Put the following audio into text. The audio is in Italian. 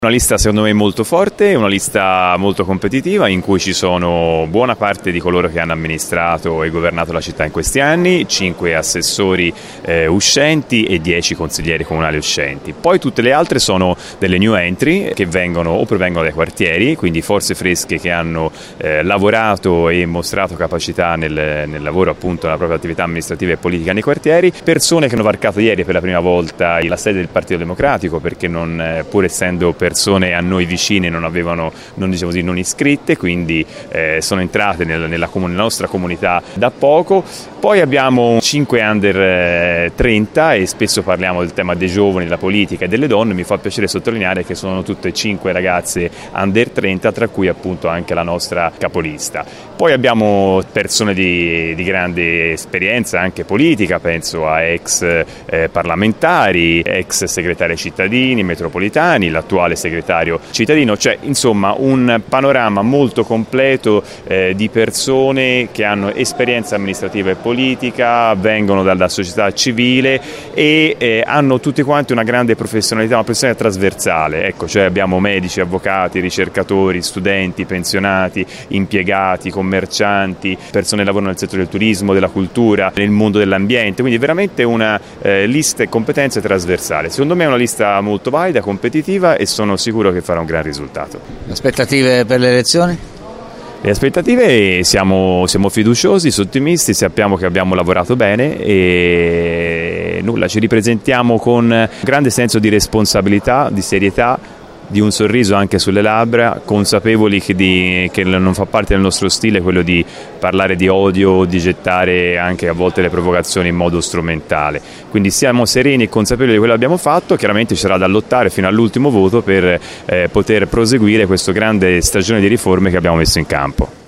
Una lista secondo me molto forte, una lista molto competitiva in cui ci sono buona parte di coloro che hanno amministrato e governato la città in questi anni, 5 assessori uscenti e 10 consiglieri comunali uscenti. Poi tutte le altre sono delle new entry che vengono o provengono dai quartieri, quindi forze fresche che hanno lavorato e mostrato capacità nel lavoro appunto nella propria attività amministrativa e politica nei quartieri, persone che hanno varcato ieri per la prima volta la sede del Partito Democratico perché pur essendo persone a noi vicine non iscritte, quindi sono entrate nella nostra comunità da poco. Poi abbiamo 5 under 30 e spesso parliamo del tema dei giovani, della politica e delle donne. Mi fa piacere sottolineare che sono tutte 5 ragazze under 30, tra cui appunto anche la nostra capolista. Poi abbiamo persone di grande esperienza anche politica, penso a ex parlamentari, ex segretari cittadini, metropolitani, l'attuale segretario cittadino, cioè insomma un panorama molto completo di persone che hanno esperienza amministrativa e politica, vengono dalla società civile e hanno tutti quanti una grande professionalità, una professionalità trasversale, ecco, cioè abbiamo medici, avvocati, ricercatori, studenti, pensionati, impiegati, commercianti, persone che lavorano nel settore del turismo, della cultura, nel mondo dell'ambiente, quindi veramente una lista e competenze trasversale. Secondo me è una lista molto valida, competitiva e sono sicuro che farà un gran risultato. Aspettative per le elezioni? Le aspettative siamo fiduciosi, ottimisti, sappiamo che abbiamo lavorato bene e ci ripresentiamo con grande senso di responsabilità, di serietà, di un sorriso anche sulle labbra, consapevoli che non fa parte del nostro stile quello di parlare di odio, di gettare anche a volte le provocazioni in modo strumentale. Quindi siamo sereni e consapevoli di quello che abbiamo fatto, chiaramente ci sarà da lottare fino all'ultimo voto per poter proseguire questa grande stagione di riforme che abbiamo messo in campo.